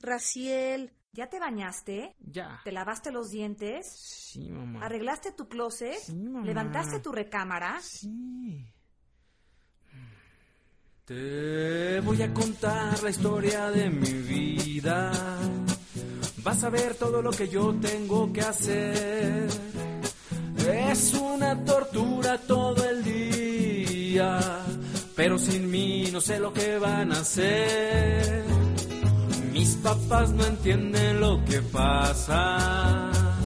Raciel, ¿ya te bañaste? Ya. ¿Te lavaste los dientes? Sí, mamá. ¿Arreglaste tu closet? Sí, mamá. ¿Levantaste tu recámara? Sí. Te voy a contar la historia de mi vida. Vas a ver todo lo que yo tengo que hacer. Es una tortura todo el día, pero sin mí no sé lo que van a hacer. Mis papás no entienden lo que pasa.